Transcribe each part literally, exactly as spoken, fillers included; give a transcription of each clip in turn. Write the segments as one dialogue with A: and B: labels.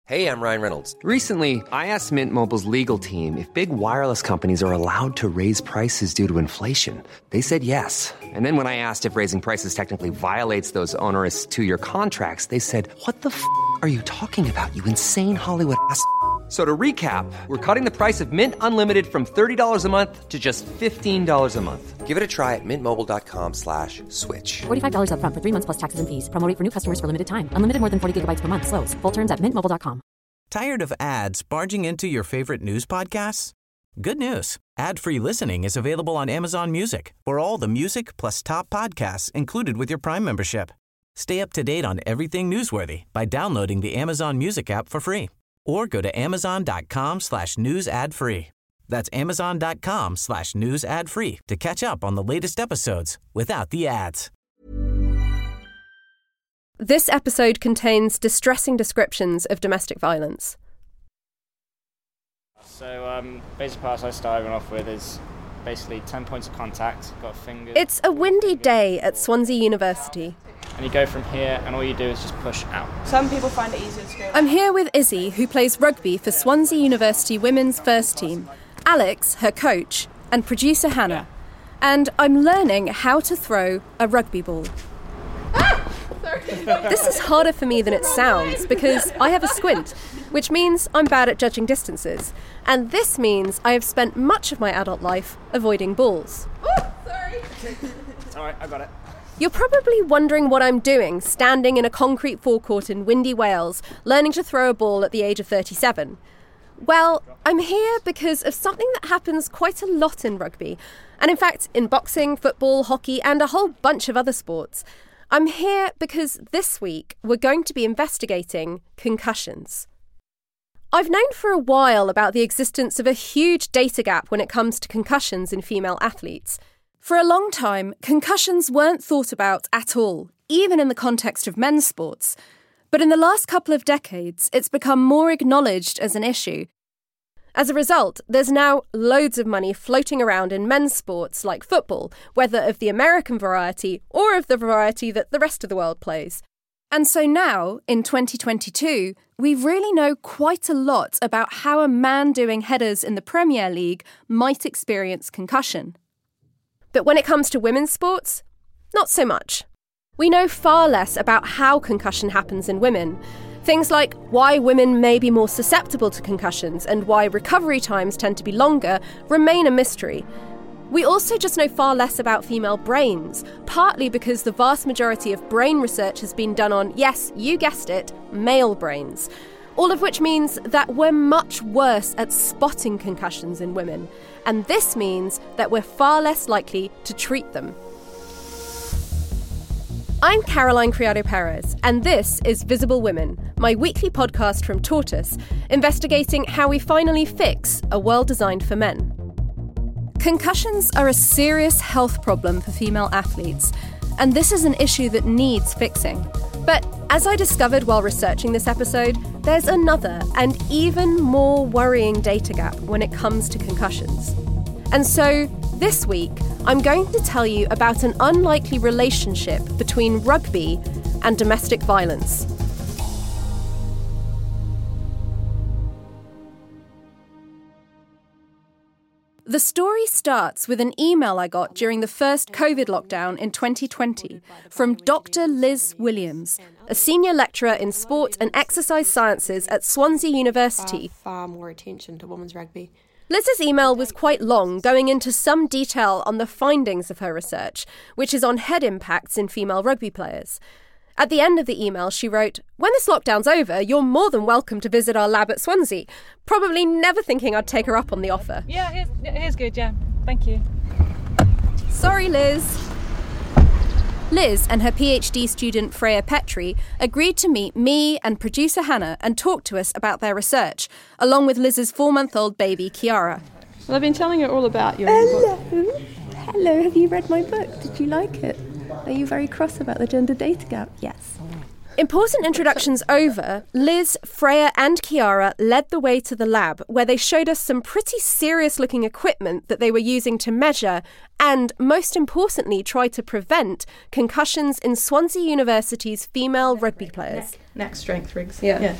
A: Hey, I'm Ryan Reynolds.
B: Recently, I asked Mint Mobile's legal team if big wireless companies are allowed to raise prices due to inflation. They said yes. And then when I asked if raising prices technically violates those onerous two-year contracts, they said, what the f*** are you talking about, you insane Hollywood ass f- So to recap, we're cutting the price of Mint Unlimited from thirty dollars a month to just fifteen dollars a month.
A: Give it a try at mintmobile.com slash switch.
C: forty-five dollars up front for three months plus taxes and fees. Promo rate for new customers for limited time. Unlimited more than forty gigabytes per month. Slows full terms at mint mobile dot com.
D: Tired of ads barging into your favorite news podcasts? Good news. Ad-free listening is available on Amazon Music for all the music plus top podcasts included with your Prime membership. Stay up to date on everything newsworthy by downloading the Amazon Music app for free. Or go to amazon.com slash news ad free. That's amazon.com slash news ad free to catch up on the latest episodes without the ads.
E: This episode contains distressing descriptions of domestic violence.
F: So, um, basic pass I started off with is basically ten points of contact, got fingers.
E: It's a windy day at Swansea University.
F: And you go from here, and all you do is just push out.
G: Some people find it easier to go.
E: I'm here with Izzy, who plays rugby for Swansea University women's first team, Alex, her coach, and producer Hannah. And I'm learning how to throw a rugby ball.
G: Ah! Sorry.
E: This is harder for me than it sounds because I have a squint, which means I'm bad at judging distances. And this means I have spent much of my adult life avoiding balls.
G: Oh, sorry.
F: It's all right, I got it.
E: You're probably wondering what I'm doing, standing in a concrete forecourt in windy Wales, learning to throw a ball at the age of thirty-seven. Well, I'm here because of something that happens quite a lot in rugby, and in fact in boxing, football, hockey, and a whole bunch of other sports. I'm here because this week we're going to be investigating concussions. I've known for a while about the existence of a huge data gap when it comes to concussions in female athletes. For a long time, concussions weren't thought about at all, even in the context of men's sports. But in the last couple of decades, it's become more acknowledged as an issue. As a result, there's now loads of money floating around in men's sports like football, whether of the American variety or of the variety that the rest of the world plays. And so now, in twenty twenty-two, we really know quite a lot about how a man doing headers in the Premier League might experience concussion. But when it comes to women's sports, not so much. We know far less about how concussion happens in women. Things like why women may be more susceptible to concussions and why recovery times tend to be longer remain a mystery. We also just know far less about female brains, partly because the vast majority of brain research has been done on, yes, you guessed it, male brains. All of which means that we're much worse at spotting concussions in women. And this means that we're far less likely to treat them. I'm Caroline Criado-Perez, and this is Visible Women, my weekly podcast from Tortoise, investigating how we finally fix a world designed for men. Concussions are a serious health problem for female athletes, and this is an issue that needs fixing. But as I discovered while researching this episode, there's another and even more worrying data gap when it comes to concussions. And so, this week, I'm going to tell you about an unlikely relationship between rugby and domestic violence. The story starts with an email I got during the first COVID lockdown in twenty twenty from Doctor Liz Williams, a senior lecturer in sport and exercise sciences at Swansea University.
H: Far, far more attention to women's rugby.
E: Liz's email was quite long, going into some detail on the findings of her research, which is on head impacts in female rugby players. At the end of the email, she wrote, "When this lockdown's over, you're more than welcome to visit our lab at Swansea," probably never thinking I'd take her up on the offer.
I: Yeah, here's, here's good, yeah. Thank you.
E: Sorry, Liz. Liz and her PhD student Freya Petrie agreed to meet me and producer Hannah and talk to us about their research, along with Liz's four-month-old baby, Kiara.
H: Well, I've been telling her all about your
J: Hello.
H: book.
J: Hello, have you read my book? Did you like it? Are you very cross about the gender data gap? Yes.
E: Important introductions over, Liz, Freya and Kiara led the way to the lab, where they showed us some pretty serious-looking equipment that they were using to measure and, most importantly, try to prevent concussions in Swansea University's female rugby players.
H: Neck strength rigs.
E: Yeah.
H: yeah.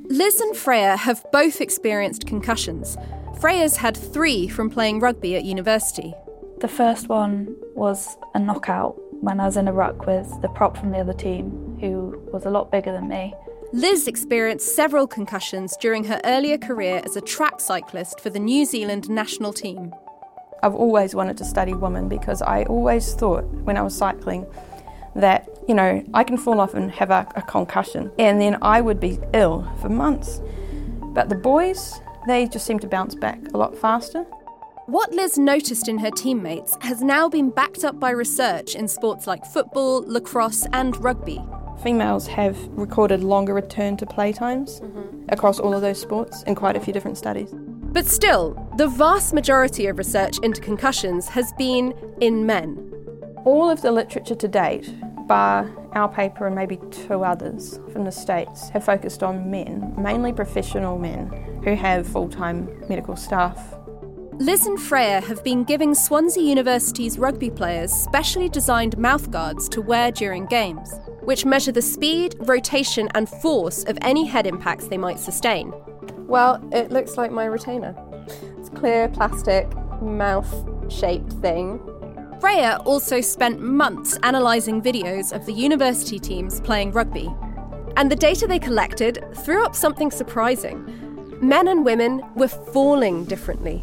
E: Liz and Freya have both experienced concussions. Freya's had three from playing rugby at university.
K: The first one was a knockout when I was in a ruck with the prop from the other team, who was a lot bigger than me.
E: Liz experienced several concussions during her earlier career as a track cyclist for the New Zealand national team.
L: I've always wanted to study women because I always thought when I was cycling that, you know, I can fall off and have a, a concussion and then I would be ill for months. But the boys, they just seem to bounce back a lot faster.
E: What Liz noticed in her teammates has now been backed up by research in sports like football, lacrosse and rugby.
L: Females have recorded longer return to play times mm-hmm. across all of those sports in quite a few different studies.
E: But still, the vast majority of research into concussions has been in men.
L: All of the literature to date, bar our paper and maybe two others from the States, have focused on men, mainly professional men, who have full-time medical staff.
E: Liz and Freya have been giving Swansea University's rugby players specially designed mouthguards to wear during games, which measure the speed, rotation and force of any head impacts they might sustain. Well, it looks like my retainer. It's a clear plastic mouth-shaped thing. Freya also spent months analysing videos of the university teams playing rugby. And the data they collected threw up something surprising. Men and women were falling differently.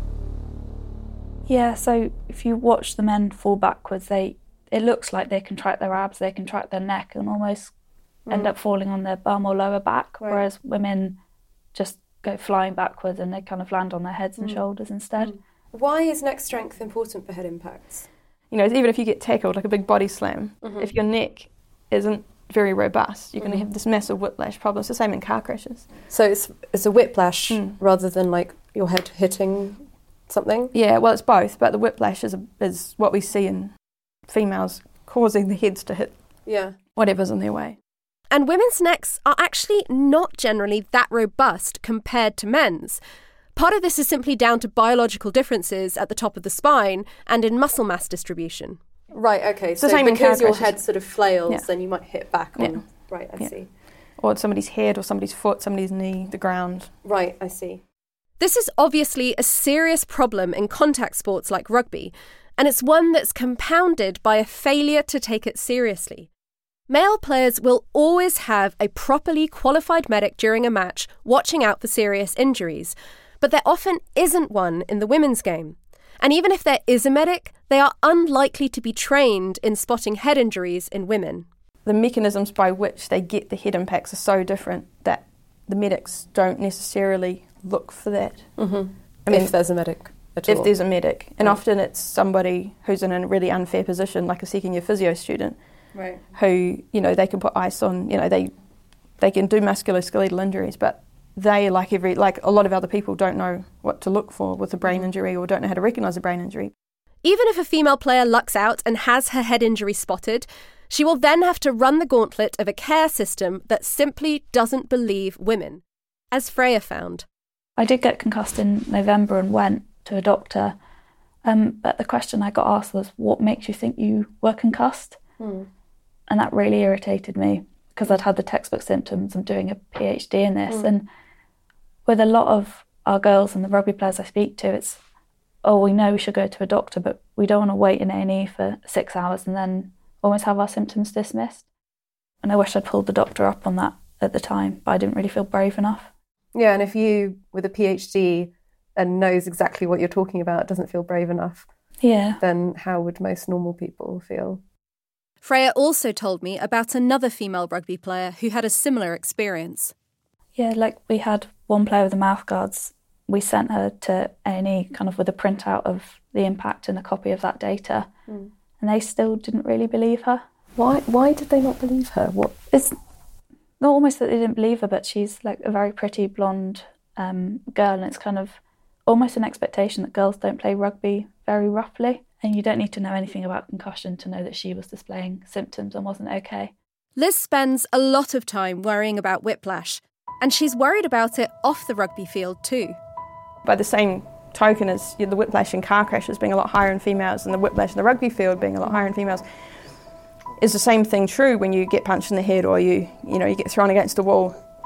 K: Yeah, so if you watch the men fall backwards, they it looks like they contract their abs, they contract their neck and almost mm. end up falling on their bum or lower back, right. Whereas women just go flying backwards and they kind of land on their heads and mm. shoulders instead. Mm.
E: Why is neck strength important for head impacts?
L: You know, even if you get tackled, like a big body slam, mm-hmm. if your neck isn't very robust, you're mm-hmm. going to have this massive whiplash problem. It's the same in car crashes.
E: So it's it's a whiplash mm. rather than like your head hitting something?
L: Yeah, well, it's both, but the whiplash is, a, is what we see in females causing the heads to hit
E: yeah.
L: whatever's in their way.
E: And women's necks are actually not generally that robust compared to men's. Part of this is simply down to biological differences at the top of the spine and in muscle mass distribution. Right, okay.
L: It's so
E: because
L: your
E: crashes. Head sort of flails, yeah. then you might hit back on... Yeah. Right, I yeah. see.
L: Or somebody's head or somebody's foot, somebody's knee, the ground.
E: Right, I see. This is obviously a serious problem in contact sports like rugby, and it's one that's compounded by a failure to take it seriously. Male players will always have a properly qualified medic during a match watching out for serious injuries, but there often isn't one in the women's game. And even if there is a medic, they are unlikely to be trained in spotting head injuries in women.
L: The mechanisms by which they get the head impacts are so different that the medics don't necessarily look for that.
E: Mm-hmm. I mean, if there's a medic at all.
L: If there's a medic. And right. often it's somebody who's in a really unfair position, like a second year physio student,
E: right.
L: who, you know, they can put ice on, you know, they they can do musculoskeletal injuries, but they, like every, like a lot of other people, don't know what to look for with a brain injury or don't know how to recognise a brain injury.
E: Even if a female player lucks out and has her head injury spotted, she will then have to run the gauntlet of a care system that simply doesn't believe women, as Freya found.
K: I did get concussed in November and went to a doctor, um, but the question I got asked was, what makes you think you were concussed?
E: Mm.
K: And that really irritated me because I'd had the textbook symptoms. I'm doing a PhD in this. Mm. And with a lot of our girls and the rugby players I speak to, it's, oh, we know we should go to a doctor, but we don't want to wait in A and E for six hours and then almost have our symptoms dismissed. And I wish I'd pulled the doctor up on that at the time, but I didn't really feel brave enough.
E: Yeah, and if you, with a PhD and knows exactly what you're talking about, doesn't feel brave enough,
K: yeah,
E: then how would most normal people feel? Freya also told me about another female rugby player who had a similar experience.
K: Yeah, like we had one player with the mouthguards. We sent her to A and E kind of with a printout of the impact and a copy of that data.
E: Mm.
K: And they still didn't really believe her.
E: Why Why did they not believe her? What?
K: It's not almost that they didn't believe her, but she's like a very pretty blonde um, girl, and it's kind of almost an expectation that girls don't play rugby very roughly. And you don't need to know anything about concussion to know that she was displaying symptoms and wasn't okay.
E: Liz spends a lot of time worrying about whiplash, and she's worried about it off the rugby field too.
L: By the same token as you know, the whiplash in car crashes being a lot higher in females and the whiplash in the rugby field being a lot higher in females, is the same thing true when you get punched in the head or you you know you get thrown against a wall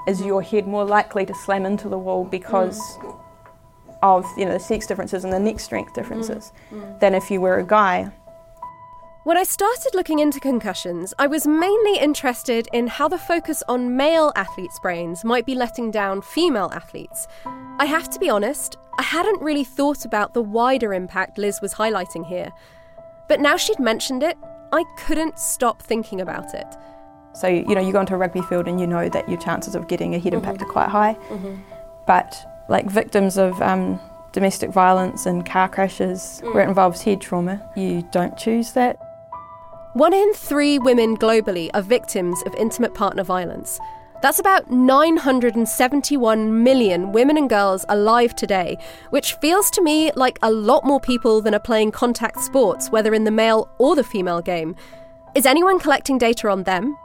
L: is your head more likely to slam into the wall because mm. of, you know, the sex differences and the neck strength differences mm. Mm. than if you were a guy.
E: When I started looking into concussions, I was mainly interested in how the focus on male athletes' brains might be letting down female athletes. I have to be honest, I hadn't really thought about the wider impact Liz was highlighting here. But now she'd mentioned it, I couldn't stop thinking about it.
L: So, you know, you go into a rugby field and you know that your chances of getting a head mm-hmm. impact are quite high. Mm-hmm. But, like, victims of um, domestic violence and car crashes mm. where it involves head trauma, you don't choose that.
E: One in three women globally are victims of intimate partner violence. That's about nine hundred seventy-one million women and girls alive today, which feels to me like a lot more people than are playing contact sports, whether in the male or the female game. Is anyone collecting data on them?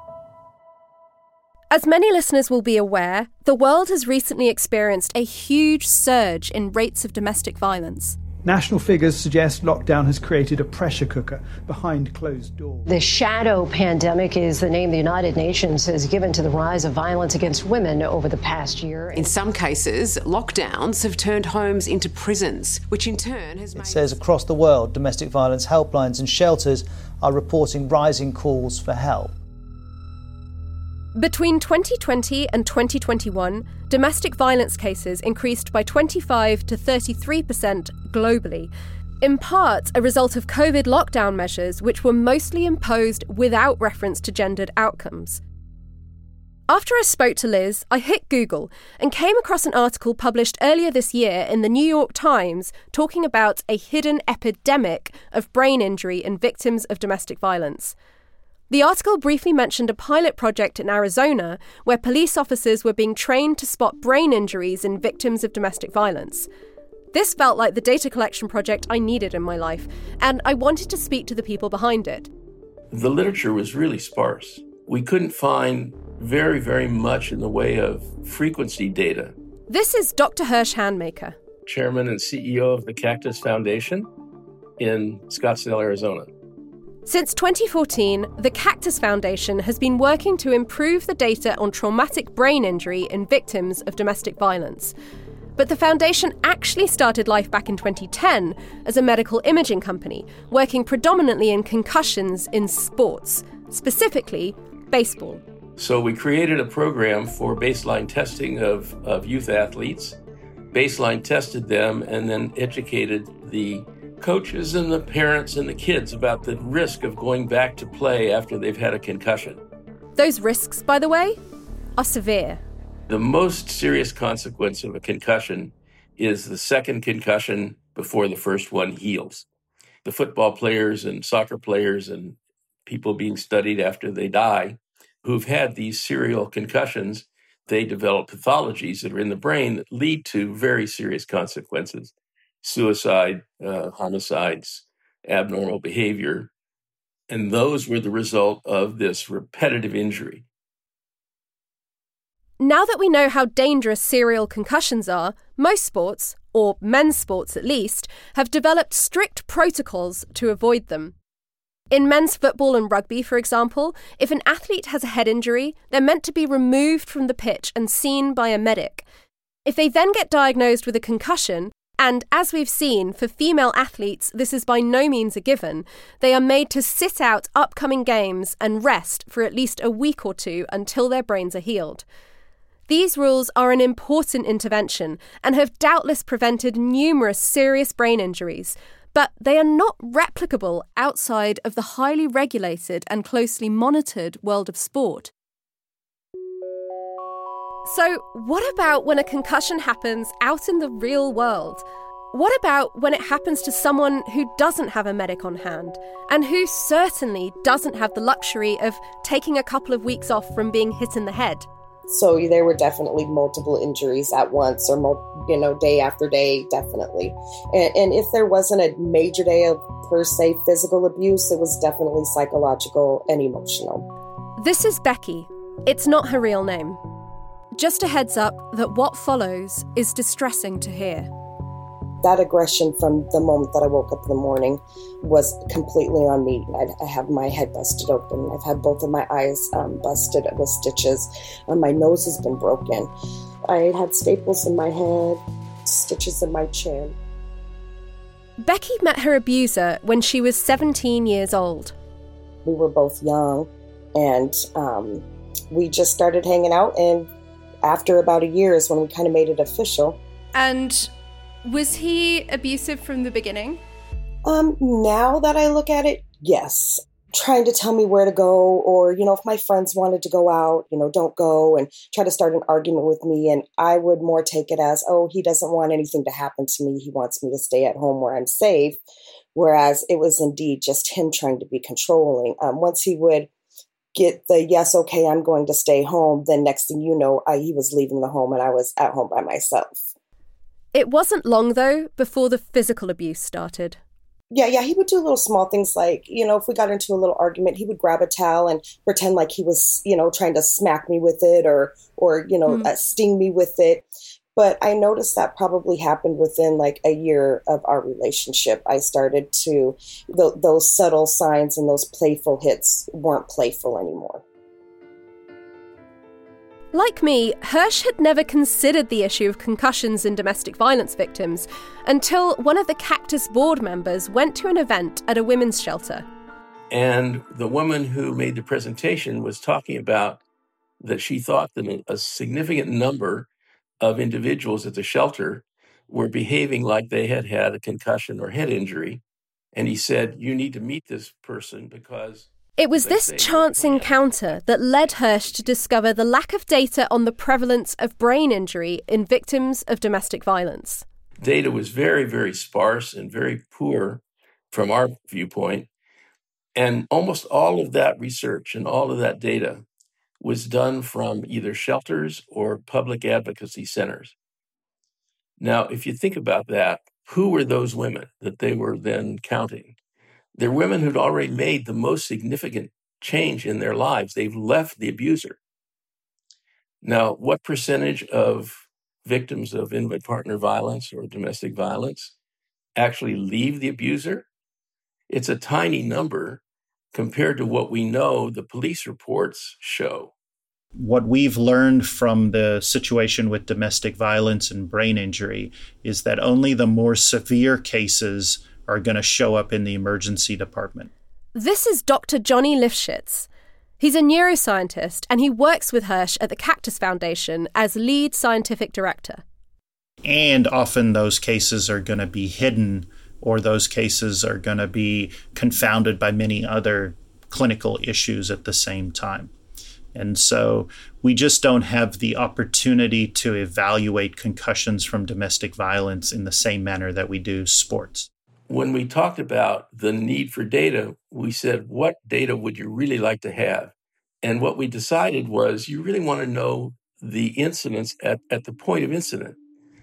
E: As many listeners will be aware, the world has recently experienced a huge surge in rates of domestic violence.
M: National figures suggest lockdown has created a pressure cooker behind closed doors.
N: The shadow pandemic is the name the United Nations has given to the rise of violence against women over the past year.
O: In some cases, lockdowns have turned homes into prisons, which in turn has made...
P: It says across the world, domestic violence helplines and shelters are reporting rising calls for help.
E: Between twenty twenty and twenty twenty-one, domestic violence cases increased by twenty-five to thirty-three percent globally, in part a result of COVID lockdown measures which were mostly imposed without reference to gendered outcomes. After I spoke to Liz, I hit Google and came across an article published earlier this year in the New York Times talking about a hidden epidemic of brain injury in victims of domestic violence. The article briefly mentioned a pilot project in Arizona where police officers were being trained to spot brain injuries in victims of domestic violence. This felt like the data collection project I needed in my life, and I wanted to speak to the people behind it.
Q: The literature was really sparse. We couldn't find very, very much in the way of frequency data.
E: This is Doctor Hirsch Handmaker,
Q: Chairman and C E O of the Cactus Foundation in Scottsdale, Arizona.
E: Since twenty fourteen, the Cactus Foundation has been working to improve the data on traumatic brain injury in victims of domestic violence. But the foundation actually started life back in twenty ten as a medical imaging company, working predominantly in concussions in sports, specifically baseball.
Q: So we created a program for baseline testing of, of youth athletes, baseline tested them, and then educated the coaches and the parents and the kids about the risk of going back to play after they've had a concussion.
E: Those risks, by the way, are severe.
Q: The most serious consequence of a concussion is the second concussion before the first one heals. The football players and soccer players and people being studied after they die who've had these serial concussions, they develop pathologies that are in the brain that lead to very serious consequences. Suicide, uh, homicides, abnormal behavior. And those were the result of this repetitive injury.
E: Now that we know how dangerous serial concussions are, most sports, or men's sports at least, have developed strict protocols to avoid them. In men's football and rugby, for example, if an athlete has a head injury, they're meant to be removed from the pitch and seen by a medic. If they then get diagnosed with a concussion, and as we've seen, for female athletes, this is by no means a given, they are made to sit out upcoming games and rest for at least a week or two until their brains are healed. These rules are an important intervention and have doubtless prevented numerous serious brain injuries, but they are not replicable outside of the highly regulated and closely monitored world of sport. So, what about when a concussion happens out in the real world? What about when it happens to someone who doesn't have a medic on hand, and who certainly doesn't have the luxury of taking a couple of weeks off from being hit in the head?
R: So there were definitely multiple injuries at once, or, you know, day after day, definitely. And, and if there wasn't a major day of, per se, physical abuse, it was definitely psychological and emotional.
E: This is Becky. It's not her real name. Just a heads up that what follows is distressing to hear.
R: that aggression from the moment that I woke up in the morning was completely on me. I, I have my head busted open. I've had both of my eyes um, busted with stitches. And my nose has been broken. I had staples in my head, stitches in my chin.
E: Becky met her abuser when she was seventeen years old.
R: We were both young, and um, we just started hanging out, and after about a year is when we kind of made it official.
G: And was he abusive from the beginning?
R: Um, now that I look at it, yes. Trying to tell me where to go, or, you know, if my friends wanted to go out, you know, don't go, and try to start an argument with me. And I would more take it as, oh, he doesn't want anything to happen to me. He wants me to stay at home where I'm safe. Whereas it was indeed just him trying to be controlling. Um, once he would get the, yes, okay, I'm going to stay home, then next thing you know, I, he was leaving the home and I was at home by myself.
E: It wasn't long, though, before the physical abuse started.
R: Yeah, yeah, he would do little small things like, you know, if we got into a little argument, he would grab a towel and pretend like he was, you know, trying to smack me with it or, or you know, mm. uh, sting me with it. But I noticed that probably happened within like a year of our relationship. I started to, th- those subtle signs and those playful hits weren't playful anymore.
E: Like me, Hirsch had never considered the issue of concussions in domestic violence victims until one of the Cactus board members went to an event at a women's shelter.
Q: And the woman who made the presentation was talking about that she thought that a significant number of individuals at the shelter were behaving like they had had a concussion or head injury. And he said, you need to meet this person because...
E: It was this chance encounter that led Hirsch to discover the lack of data on the prevalence of brain injury in victims of domestic violence.
Q: Data was very, very sparse and very poor from our viewpoint. And almost all of that research and all of that data was done from either shelters or public advocacy centers. Now, if you think about that, who were those women that they were then counting? They're women who'd already made the most significant change in their lives. They've left the abuser. Now, what percentage of victims of intimate partner violence or domestic violence actually leave the abuser? It's a tiny number compared to what we know the police reports show.
S: What we've learned from the situation with domestic violence and brain injury is that only the more severe cases are going to show up in the emergency department.
E: This is Doctor Johnny Lifshitz. He's a neuroscientist and he works with Hirsch at the Cactus Foundation as lead scientific director.
S: And often those cases are going to be hidden, or those cases are going to be confounded by many other clinical issues at the same time. And so we just don't have the opportunity to evaluate concussions from domestic violence in the same manner that we do sports.
Q: When we talked about the need for data, we said, what data would you really like to have? And what we decided was you really want to know the incidents at, at the point of incident.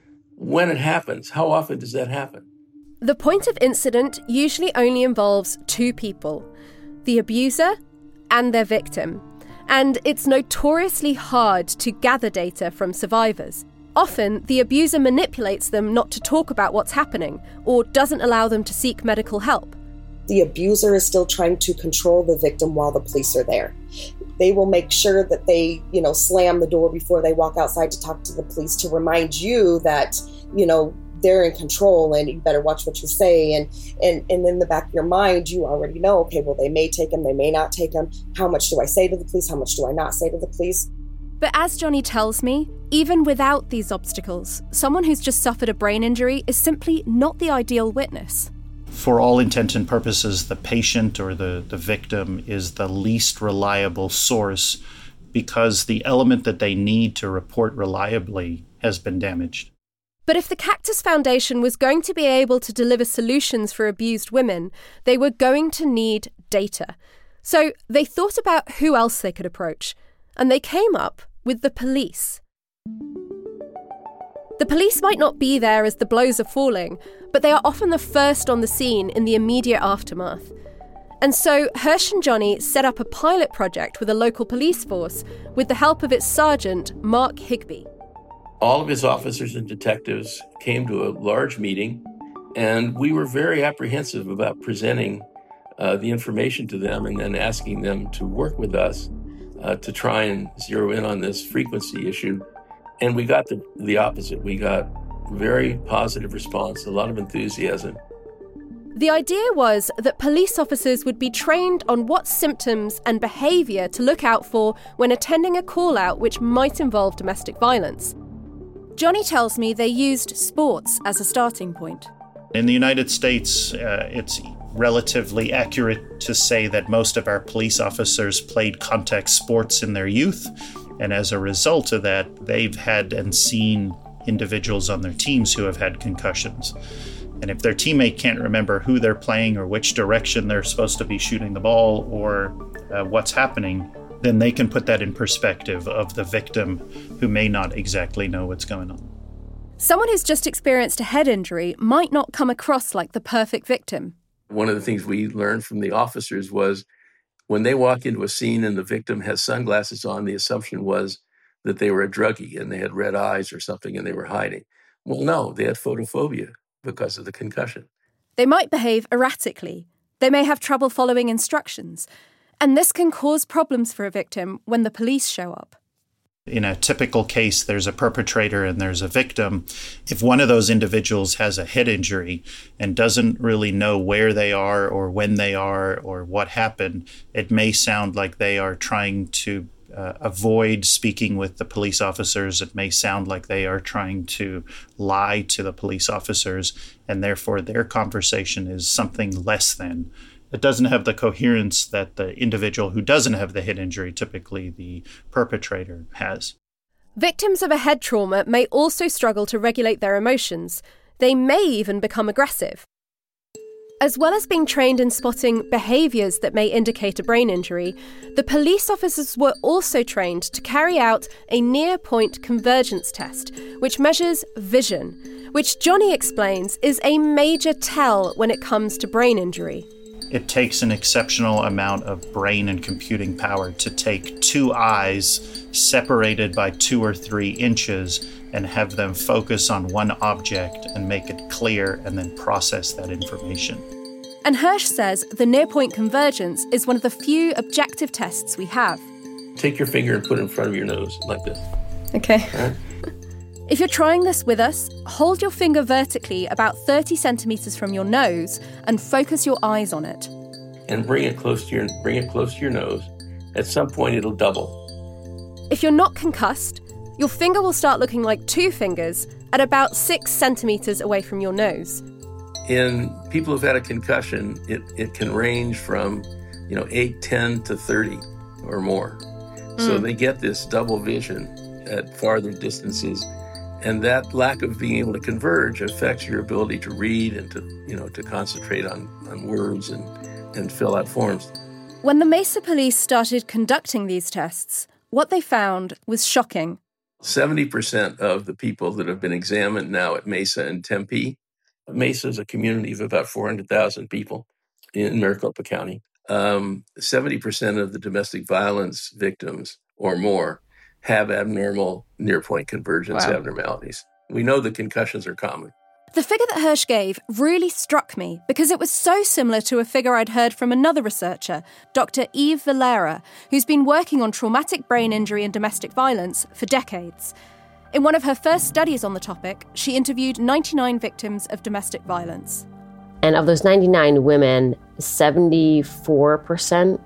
Q: When it happens, how often does that happen?
E: The point of incident usually only involves two people, the abuser and their victim. And it's notoriously hard to gather data from survivors. Often, the abuser manipulates them not to talk about what's happening or doesn't allow them to seek medical help.
R: The abuser is still trying to control the victim while the police are there. They will make sure that they, you know, slam the door before they walk outside to talk to the police to remind you that, you know, they're in control and you better watch what you say. And, and, and in the back of your mind, you already know, okay, well, they may take him, they may not take him. How much do I say to the police? How much do I not say to the police?
E: But as Johnny tells me, even without these obstacles, someone who's just suffered a brain injury is simply not the ideal witness.
S: For all intents and purposes, the patient or the, the victim is the least reliable source because the element that they need to report reliably has been damaged.
E: But if the Cactus Foundation was going to be able to deliver solutions for abused women, they were going to need data. So they thought about who else they could approach, and they came up with the police. The police might not be there as the blows are falling, but they are often the first on the scene in the immediate aftermath. And so Hirsch and Johnny set up a pilot project with a local police force with the help of its sergeant, Mark Higby.
Q: All of his officers and detectives came to a large meeting, and we were very apprehensive about presenting uh, the information to them and then asking them to work with us uh, to try and zero in on this frequency issue. And we got the, the opposite. We got very positive response, a lot of enthusiasm.
E: The idea was that police officers would be trained on what symptoms and behaviour to look out for when attending a call-out which might involve domestic violence. Johnny tells me they used sports as a starting point.
S: In the United States, uh, it's relatively accurate to say that most of our police officers played contact sports in their youth, and as a result of that, they've had and seen individuals on their teams who have had concussions. And if their teammate can't remember who they're playing or which direction they're supposed to be shooting the ball or uh, what's happening, then they can put that in perspective of the victim who may not exactly know what's going on.
E: Someone who's just experienced a head injury might not come across like the perfect victim.
Q: One of the things we learned from the officers was when they walk into a scene and the victim has sunglasses on, the assumption was that they were a druggie and they had red eyes or something and they were hiding. Well, no, they had photophobia because of the concussion.
E: They might behave erratically. They may have trouble following instructions. And this can cause problems for a victim when the police show up.
S: In a typical case, there's a perpetrator and there's a victim. If one of those individuals has a head injury and doesn't really know where they are or when they are or what happened, it may sound like they are trying to uh, avoid speaking with the police officers. It may sound like they are trying to lie to the police officers, and therefore their conversation is something less than. It doesn't have the coherence that the individual who doesn't have the head injury, typically the perpetrator, has.
E: Victims of a head trauma may also struggle to regulate their emotions. They may even become aggressive. As well as being trained in spotting behaviours that may indicate a brain injury, the police officers were also trained to carry out a near-point convergence test, which measures vision, which Johnny explains is a major tell when it comes to brain injury.
S: It takes an exceptional amount of brain and computing power to take two eyes separated by two or three inches and have them focus on one object and make it clear and then process that information.
E: And Hirsch says the near-point convergence is one of the few objective tests we have.
Q: Take your finger and put it in front of your nose like this.
E: Okay.
Q: All right?
E: If you're trying this with us, hold your finger vertically about thirty centimetres from your nose and focus your eyes on it.
Q: And bring it close to your bring it close to your nose. At some point it'll double.
E: If you're not concussed, your finger will start looking like two fingers at about six centimetres away from your nose.
Q: In people who've had a concussion, it, it can range from, you know, eight, ten to thirty or more. Mm. So they get this double vision at farther distances. And that lack of being able to converge affects your ability to read and to, you know, to concentrate on, on words and, and fill out forms.
E: When the Mesa police started conducting these tests, what they found was shocking.
Q: seventy percent of the people that have been examined now at Mesa and Tempe, Mesa is a community of about four hundred thousand people in Maricopa County. Um, seventy percent of the domestic violence victims or more have abnormal near-point convergence wow. abnormalities. We know that concussions are common.
E: The figure that Hirsch gave really struck me because it was so similar to a figure I'd heard from another researcher, Doctor Eve Valera, who's been working on traumatic brain injury and domestic violence for decades. In one of her first studies on the topic, she interviewed ninety-nine victims of domestic violence.
T: And of those ninety-nine women, seventy-four percent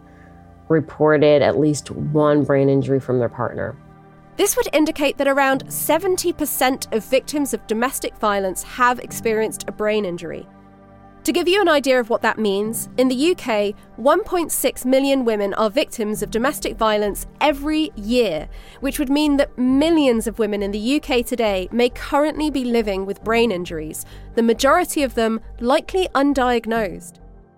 T: reported at least one brain injury from their partner.
E: This would indicate that around seventy percent of victims of domestic violence have experienced a brain injury. To give you an idea of what that means, in the U K, one point six million women are victims of domestic violence every year, which would mean that millions of women in the U K today may currently be living with brain injuries, the majority of them likely undiagnosed.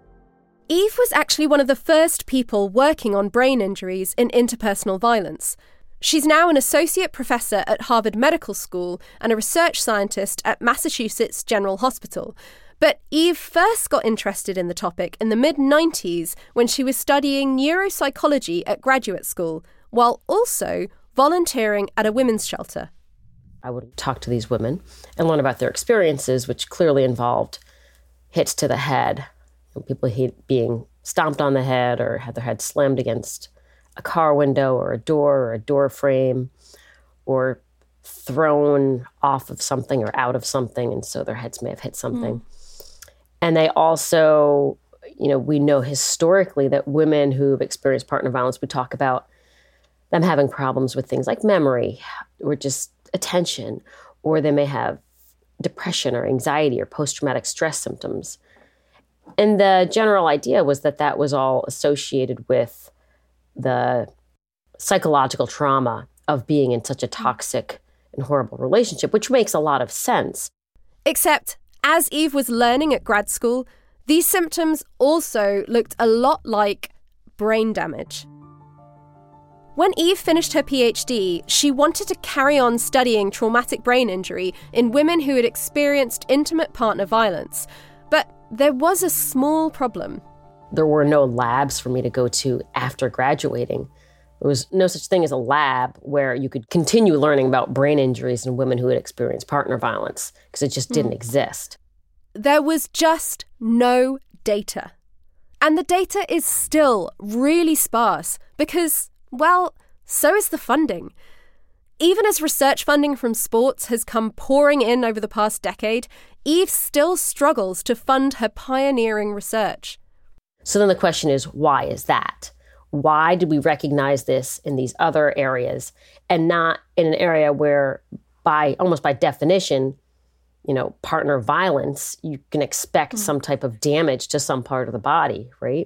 E: Eve was actually one of the first people working on brain injuries in interpersonal violence. She's now an associate professor at Harvard Medical School and a research scientist at Massachusetts General Hospital. But Eve first got interested in the topic in the mid nineties when she was studying neuropsychology at graduate school, while also volunteering at a women's shelter.
T: I would talk to these women and learn about their experiences, which clearly involved hits to the head, people being stomped on the head or had their head slammed against a car window or a door or a door frame, or thrown off of something or out of something, and so their heads may have hit something. Mm. And they also, you know, we know historically that women who've experienced partner violence, we talk about them having problems with things like memory or just attention, or they may have depression or anxiety or post-traumatic stress symptoms. And the general idea was that that was all associated with the psychological trauma of being in such a toxic and horrible relationship, which makes a lot of sense.
E: Except, as Eve was learning at grad school, these symptoms also looked a lot like brain damage. When Eve finished her PhD, she wanted to carry on studying traumatic brain injury in women who had experienced intimate partner violence. But there was a small problem.
T: There were no labs for me to go to after graduating. There was no such thing as a lab where you could continue learning about brain injuries in women who had experienced partner violence, because it just didn't mm. exist.
E: There was just no data. And the data is still really sparse because, well, so is the funding. Even as research funding from sports has come pouring in over the past decade, Eve still struggles to fund her pioneering research.
T: So then the question is, why is that? Why did we recognize this in these other areas and not in an area where, by almost by definition, you know, partner violence, you can expect mm. some type of damage to some part of the body, right?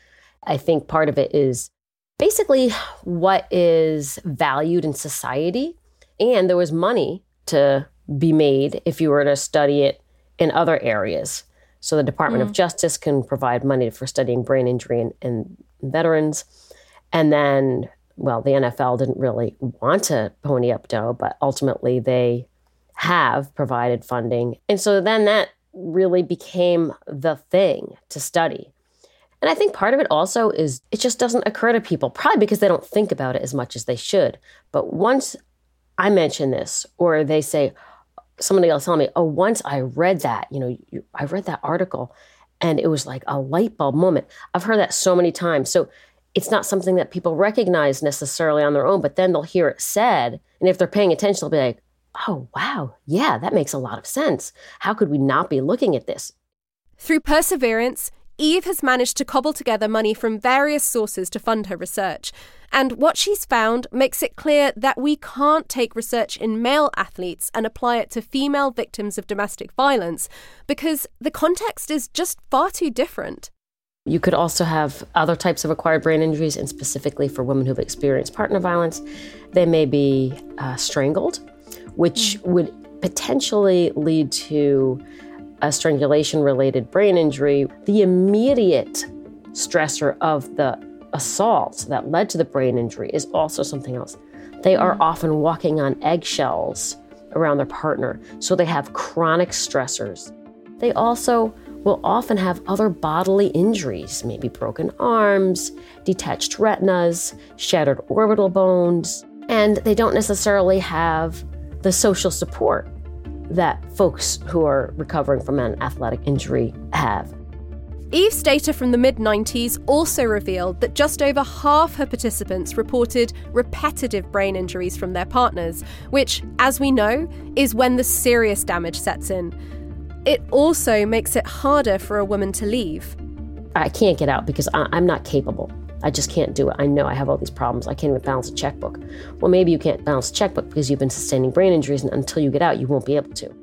T: I think part of it is basically what is valued in society. And there was money to be made if you were to study it in other areas. So the Department mm. of Justice can provide money for studying brain injury in, in veterans. And then, well, the N F L didn't really want to pony up dough, but ultimately they have provided funding. And so then that really became the thing to study. And I think part of it also is it just doesn't occur to people, probably because they don't think about it as much as they should. But once I mention this, or they say, somebody else tell me, oh, once I read that, you know, you, I read that article and it was like a light bulb moment. I've heard that so many times. So it's not something that people recognize necessarily on their own, but then they'll hear it said. And if they're paying attention, they'll be like, oh, wow, yeah, that makes a lot of sense. How could we not be looking at this?
E: Through perseverance, Eve has managed to cobble together money from various sources to fund her research. And what she's found makes it clear that we can't take research in male athletes and apply it to female victims of domestic violence because the context is just far too different.
T: You could also have other types of acquired brain injuries, and specifically for women who've experienced partner violence, they may be uh, strangled, which mm. would potentially lead to a strangulation-related brain injury. The immediate stressor of the assault that led to the brain injury is also something else. They are often walking on eggshells around their partner, so they have chronic stressors. They also will often have other bodily injuries, maybe broken arms, detached retinas, shattered orbital bones, and they don't necessarily have the social support that folks who are recovering from an athletic injury have.
E: Eve's data from the mid nineties also revealed that just over half her participants reported repetitive brain injuries from their partners, which, as we know, is when the serious damage sets in. It also makes it harder for a woman to leave.
T: I can't get out because I- I'm not capable. I just can't do it. I know I have all these problems. I can't even balance a checkbook. Well, maybe you can't balance a checkbook because you've been sustaining brain injuries, and until you get out, you won't be able to.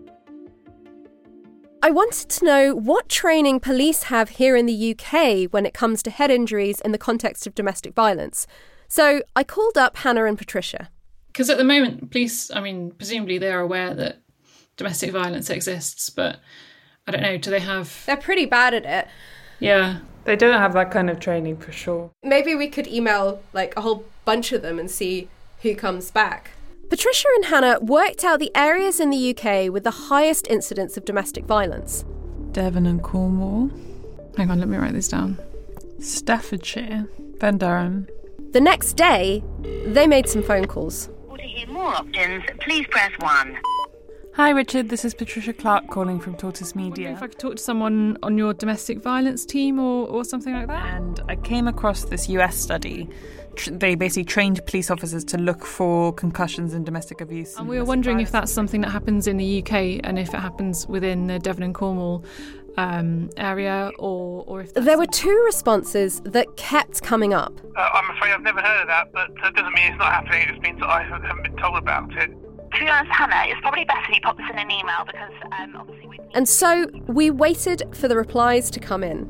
E: I wanted to know what training police have here in the U K when it comes to head injuries in the context of domestic violence. So I called up Hannah and Patricia.
I: Because at the moment, police, I mean, presumably they're aware that domestic violence exists, but I don't know, do they have...
E: They're pretty bad at it.
I: Yeah.
H: They don't have that kind of training for sure.
E: Maybe we could email like a whole bunch of them and see who comes back. Patricia and Hannah worked out the areas in the U K with the highest incidence of domestic violence.
H: Devon and Cornwall.
I: Hang on, let me write this down.
H: Staffordshire. Van Durham.
E: The next day, they made some phone calls.
U: What are you hear more options, please press one.
H: Hi Richard, this is Patricia Clark calling from Tortoise Media.
I: If I could talk to someone on your domestic violence team or, or something like that.
H: And I came across this U S study. They basically trained police officers to look for concussions and domestic abuse.
I: And we were wondering if that's something that happens in the U K and if it happens within the Devon and Cornwall um, area, or, or if
E: There were two responses that kept coming up.
V: Uh, I'm afraid I've never heard of that, but that doesn't mean it's not happening. It just means that I haven't been told about it.
U: To be honest, Hannah, it's probably better if you pop this in an email because um, obviously we...
E: And so we waited for the replies to come in.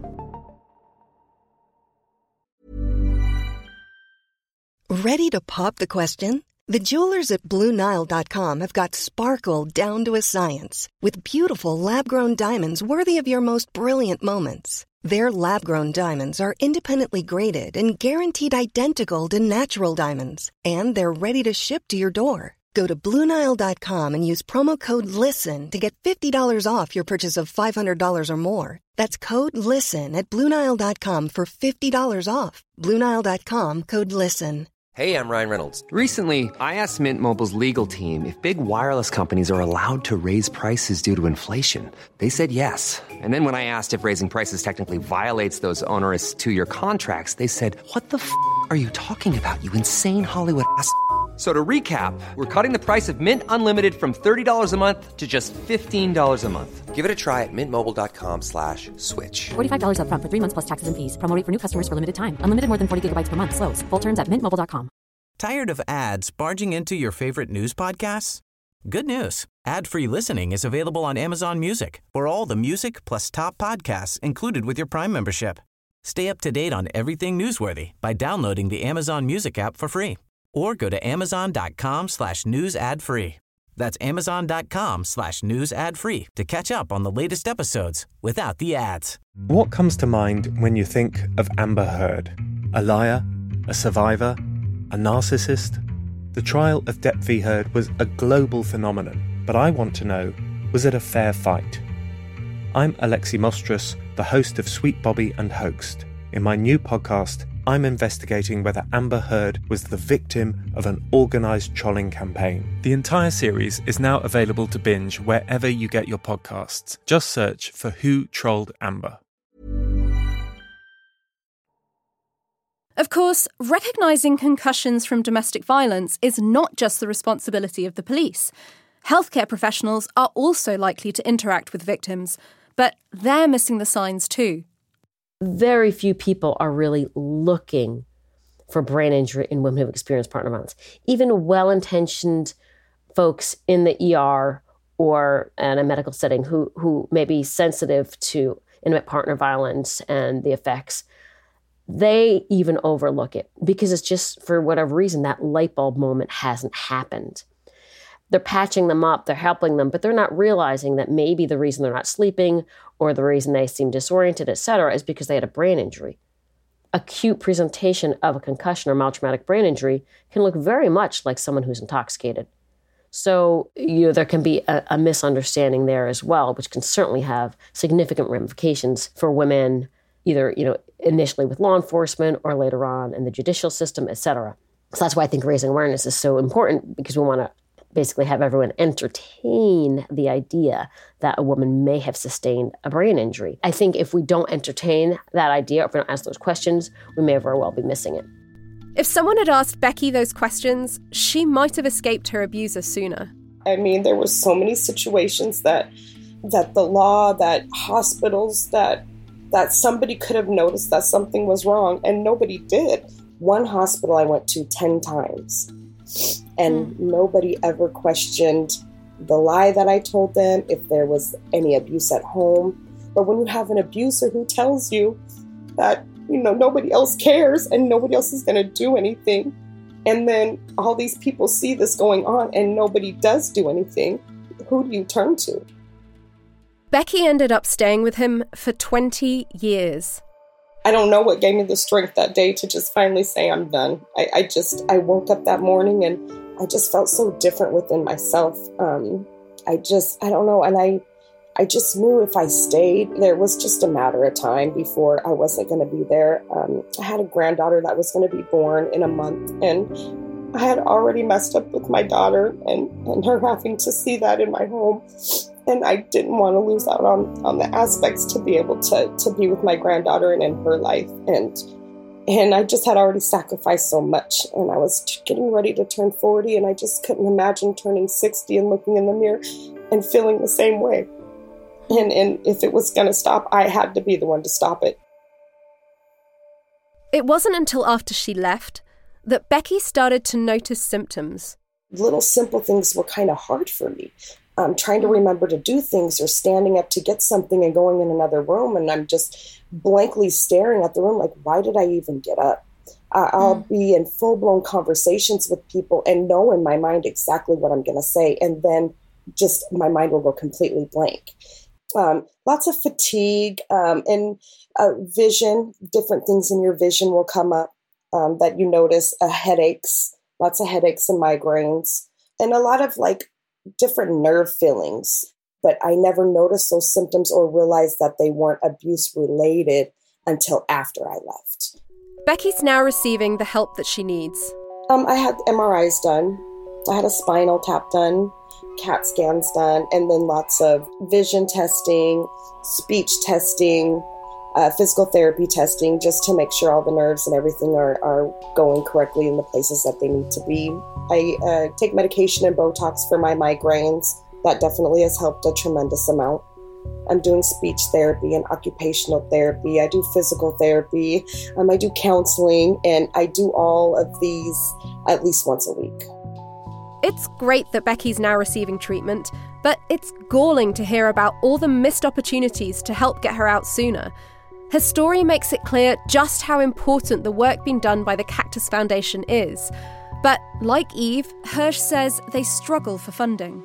W: Ready to pop the question? The jewelers at Blue Nile dot com have got sparkle down to a science with beautiful lab-grown diamonds worthy of your most brilliant moments. Their lab-grown diamonds are independently graded and guaranteed identical to natural diamonds, and they're ready to ship to your door. Go to Blue Nile dot com and use promo code LISTEN to get fifty dollars off your purchase of five hundred dollars or more. That's code LISTEN at Blue Nile dot com for fifty dollars off. Blue Nile dot com, code LISTEN.
A: Hey, I'm Ryan Reynolds.
B: Recently, I asked Mint Mobile's legal team if big wireless companies are allowed to raise prices due to inflation. They said yes. And then when I asked if raising prices technically violates those onerous two-year contracts, they said, "What the f*** are you talking about, you insane Hollywood ass f- So to recap, we're cutting the price of Mint Unlimited from thirty dollars a month to just fifteen dollars a month.
A: Give it a try at mintmobile.com slash switch.
C: forty-five dollars up front for three months plus taxes and fees. Promo rate for new customers for limited time. Unlimited more than forty gigabytes per month. Slows full terms at mint mobile dot com.
D: Tired of ads barging into your favorite news podcasts? Good news. Ad-free listening is available on Amazon Music for all the music plus top podcasts included with your Prime membership. Stay up to date on everything newsworthy by downloading the Amazon Music app for free. Or go to amazon.com slash news ad free. That's amazon.com slash news ad free to catch up on the latest episodes without the ads.
X: What comes to mind when you think of Amber Heard? A liar? A survivor? A narcissist? The trial of Depp v. Heard was a global phenomenon, but I want to know, was it a fair fight? I'm Alexi Mostrous, the host of Sweet Bobby and Hoaxed. In my new podcast, I'm investigating whether Amber Heard was the victim of an organised trolling campaign. The entire series is now available to binge wherever you get your podcasts. Just search for Who Trolled Amber.
E: Of course, recognising concussions from domestic violence is not just the responsibility of the police. Healthcare professionals are also likely to interact with victims, but they're missing the signs too.
T: Very few people are really looking for brain injury in women who've experienced partner violence. Even well-intentioned folks in the E R or in a medical setting who, who may be sensitive to intimate partner violence and the effects, they even overlook it because it's just, for whatever reason, that light bulb moment hasn't happened. They're patching them up, they're helping them, but they're not realizing that maybe the reason they're not sleeping or the reason they seem disoriented, et cetera, is because they had a brain injury. Acute presentation of a concussion or mild traumatic brain injury can look very much like someone who's intoxicated. So, you know, there can be a, a misunderstanding there as well, which can certainly have significant ramifications for women, either, you know, initially with law enforcement or later on in the judicial system, et cetera. So that's why I think raising awareness is so important, because we want to basically have everyone entertain the idea that a woman may have sustained a brain injury. I think if we don't entertain that idea, or if we don't ask those questions, we may very well be missing it.
E: If someone had asked Becky those questions, she might have escaped her abuser sooner.
R: I mean, there were so many situations that that the law, that hospitals, that that somebody could have noticed that something was wrong, and nobody did. One hospital I went to ten times. And mm. nobody ever questioned the lie that I told them, if there was any abuse at home. But when you have an abuser who tells you that, you know, nobody else cares and nobody else is going to do anything, and then all these people see this going on and nobody does do anything, who do you turn to?
E: Becky ended up staying with him for twenty years.
R: I don't know what gave me the strength that day to just finally say I'm done. I, I just, I woke up that morning and I just felt so different within myself. Um, I just, I don't know. And I, I just knew if I stayed, there was just a matter of time before I wasn't going to be there. Um, I had a granddaughter that was going to be born in a month, and I had already messed up with my daughter and, and her having to see that in my home. And I didn't want to lose out on, on the aspects to be able to, to be with my granddaughter and in her life. And and I just had already sacrificed so much. And I was t- getting ready to turn forty, and I just couldn't imagine turning sixty and looking in the mirror and feeling the same way. And, and if it was going to stop, I had to be the one to stop it.
E: It wasn't until after she left that Becky started to notice symptoms.
R: Little simple things were kind of hard for me. I'm trying to remember to do things or standing up to get something and going in another room, and I'm just blankly staring at the room like, why did I even get up? Uh, I'll mm. be in full-blown conversations with people and know in my mind exactly what I'm going to say, and then just my mind will go completely blank. Um, lots of fatigue um, and uh, vision, different things in your vision will come up um, that you notice, uh, headaches, lots of headaches and migraines, and a lot of like different nerve feelings. But I never noticed those symptoms or realized that they weren't abuse related until after I left.
E: Becky's now receiving the help that she needs.
R: Um, I had M R Is done. I had a spinal tap done, CAT scans done, and then lots of vision testing, speech testing, uh, physical therapy testing, just to make sure all the nerves and everything are, are going correctly in the places that they need to be. I uh, take medication and Botox for my migraines. That definitely has helped a tremendous amount. I'm doing speech therapy and occupational therapy. I do physical therapy. Um, I do counseling, and I do all of these at least once a week.
E: It's great that Becky's now receiving treatment, but it's galling to hear about all the missed opportunities to help get her out sooner. Her story makes it clear just how important the work being done by the Cactus Foundation is. But like Eve, Hirsch says they struggle for funding.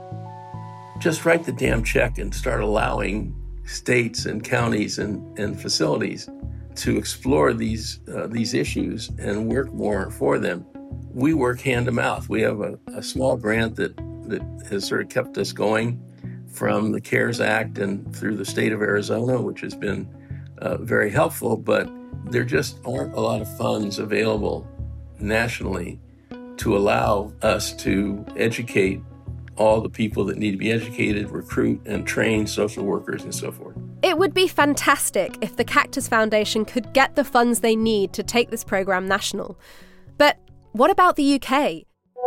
Q: Just write the damn check and start allowing states and counties and, and facilities to explore these uh, these issues and work more for them. We work hand to mouth. We have a, a small grant that, that has sort of kept us going from the CARES Act and through the state of Arizona, which has been uh, very helpful, but there just aren't a lot of funds available nationally to allow us to educate all the people that need to be educated, recruit and train social workers and so forth.
E: It would be fantastic if the Cactus Foundation could get the funds they need to take this programme national. But what about the U K?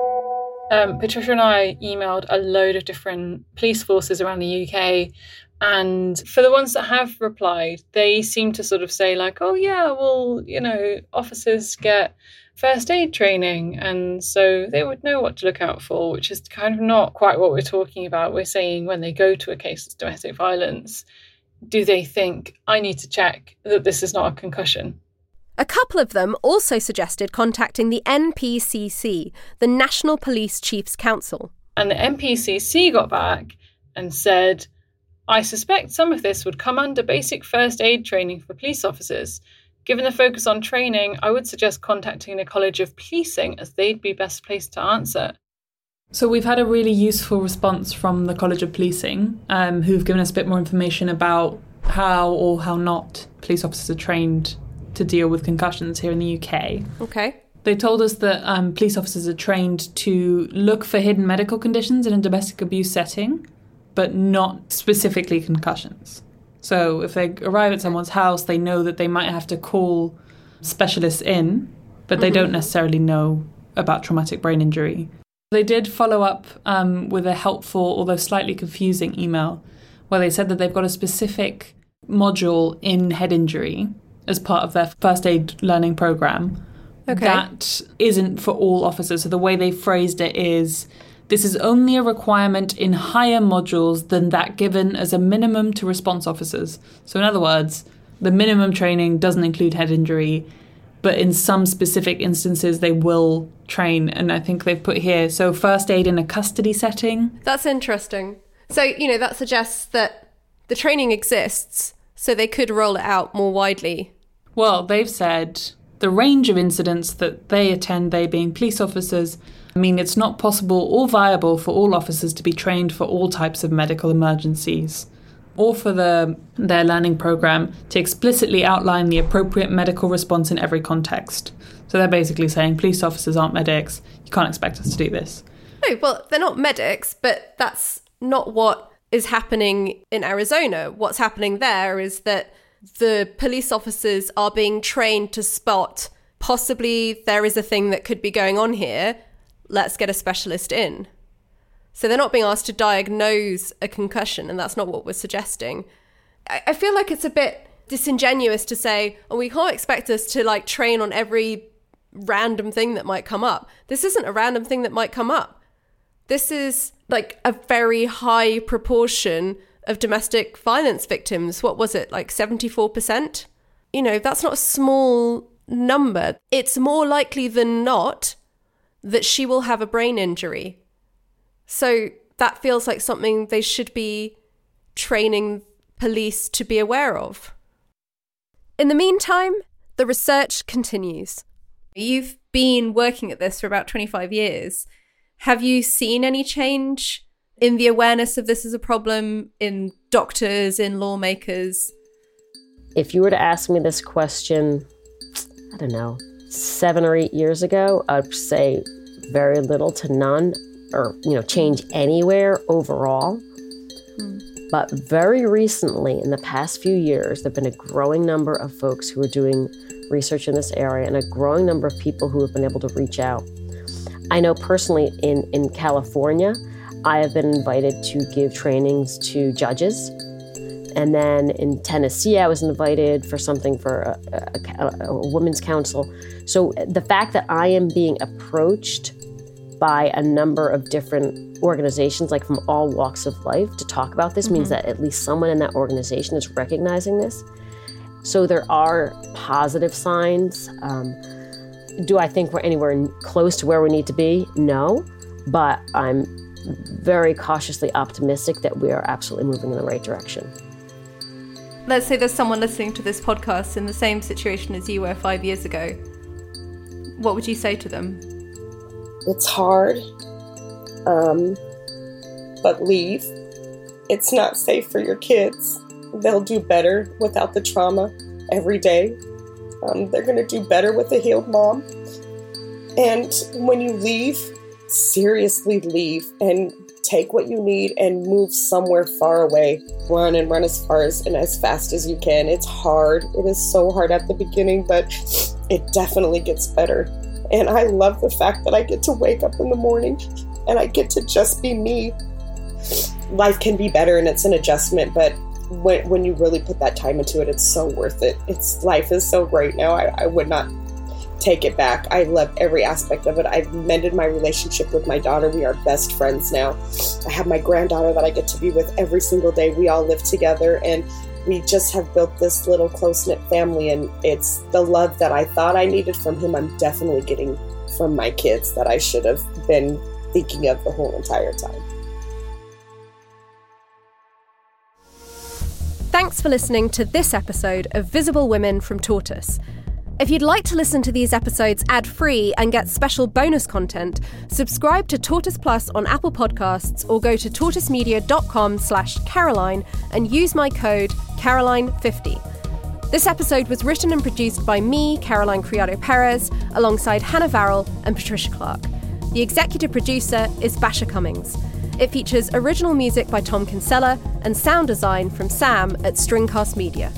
I: Um, Patricia and I emailed a load of different police forces around the U K, and for the ones that have replied, they seem to sort of say like, oh yeah, well, you know, officers get first aid training, and so they would know what to look out for, which is kind of not quite what we're talking about. We're saying when they go to a case of domestic violence, do they think, I need to check that this is not a concussion?
E: A couple of them also suggested contacting the N P C C, the National Police Chiefs Council.
I: And the N P C C got back and said, I suspect some of this would come under basic first aid training for police officers. Given the focus on training, I would suggest contacting the College of Policing, as they'd be best placed to answer.
H: So we've had a really useful response from the College of Policing, um, who've given us a bit more information about how or how not police officers are trained to deal with concussions here in the U K.
E: Okay.
H: They told us that um, police officers are trained to look for hidden medical conditions in a domestic abuse setting, but not specifically concussions. So if they arrive at someone's house, they know that they might have to call specialists in, but they mm-hmm. don't necessarily know about traumatic brain injury. They did follow up um, with a helpful, although slightly confusing email, where they said that they've got a specific module in head injury as part of their first aid learning program.
E: Okay.
H: That isn't for all officers. So the way they phrased it is, this is only a requirement in higher modules than that given as a minimum to response officers. So in other words, the minimum training doesn't include head injury, but in some specific instances they will train. And I think they've put here, so first aid in a custody setting.
E: That's interesting. So, you know, that suggests that the training exists, so they could roll it out more widely.
H: Well, they've said the range of incidents that they attend, they being police officers, I mean, it's not possible or viable for all officers to be trained for all types of medical emergencies. or for the, their learning program to explicitly outline the appropriate medical response in every context. So they're basically saying police officers aren't medics. You can't expect us to do this.
E: No, well, they're not medics, but that's not what is happening in Arizona. What's happening there is that the police officers are being trained to spot possibly there is a thing that could be going on here. Let's get a specialist in. So they're not being asked to diagnose a concussion, and that's not what we're suggesting. I, I feel like it's a bit disingenuous to say, oh, we can't expect us to like train on every random thing that might come up. This isn't a random thing that might come up. This is like a very high proportion of domestic violence victims. What was it, like seventy-four percent? You know, that's not a small number. It's more likely than not that she will have a brain injury. So that feels like something they should be training police to be aware of. In the meantime, the research continues.
G: You've been working at this for about twenty-five years. Have you seen any change in the awareness of this as a problem in doctors, in lawmakers?
T: If you were to ask me this question, I don't know, seven or eight years ago, I'd say very little to none, or, you know, change anywhere overall. Hmm. But very recently, in the past few years, there have been a growing number of folks who are doing research in this area and a growing number of people who have been able to reach out. I know personally in, in California, I have been invited to give trainings to judges. And then in Tennessee, I was invited for something for a, a, a women's council. So the fact that I am being approached by a number of different organizations, like from all walks of life, to talk about this mm-hmm. means that at least someone in that organization is recognizing this. So there are positive signs. Um, do I think we're anywhere close to where we need to be? No, but I'm very cautiously optimistic that we are absolutely moving in the right direction.
G: Let's say there's someone listening to this podcast in the same situation as you were five years ago. What would you say to them?
R: It's hard, um, but leave. It's not safe for your kids. They'll do better without the trauma every day. Um, they're going to do better with a healed mom. And when you leave, seriously leave and take what you need and move somewhere far away. Run and run as far as and as fast as you can. It's hard. It is so hard at the beginning, but it definitely gets better. And I love the fact that I get to wake up in the morning and I get to just be me. Life can be better and it's an adjustment, but when when you really put that time into it, it's so worth it. It's life is so great now. I, I would not take it back. I love every aspect of it. I've mended my relationship with my daughter. We are best friends now. I have my granddaughter that I get to be with every single day. We all live together and we just have built this little close-knit family, and it's the love that I thought I needed from him I'm definitely getting from my kids that I should have been thinking of the whole entire time.
E: Thanks for listening to this episode of Visible Women from Tortoise. If you'd like to listen to these episodes ad-free and get special bonus content, subscribe to Tortoise Plus on Apple Podcasts or go to tortoisemedia.com slash Caroline and use my code Caroline fifty. This episode was written and produced by me, Caroline Criado Perez, alongside Hannah Varrell and Patricia Clark. The executive producer is Basha Cummings. It features original music by Tom Kinsella and sound design from Sam at Stringcast Media.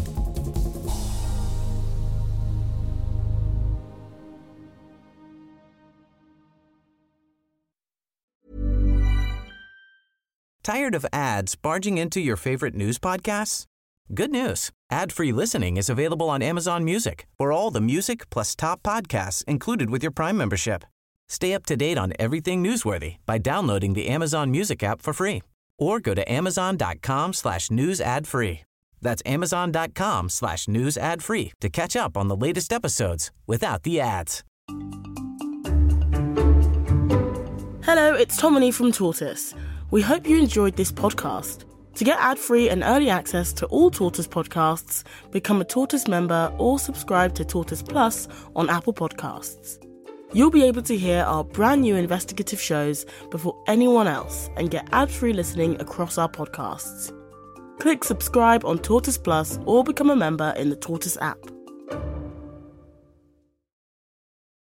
D: Tired of ads barging into your favorite news podcasts? Good news. Ad-free listening is available on Amazon Music for all the music plus top podcasts included with your Prime membership. Stay up to date on everything newsworthy by downloading the Amazon Music app for free or go to amazon.com slash news ad free. That's amazon.com slash news ad free to catch up on the latest episodes without the ads.
F: Hello, it's Tomini from Tortoise. We hope you enjoyed this podcast. To get ad-free and early access to all Tortoise podcasts, become a Tortoise member or subscribe to Tortoise Plus on Apple Podcasts. You'll be able to hear our brand new investigative shows before anyone else and get ad-free listening across our podcasts. Click subscribe on Tortoise Plus or become a member in the Tortoise app.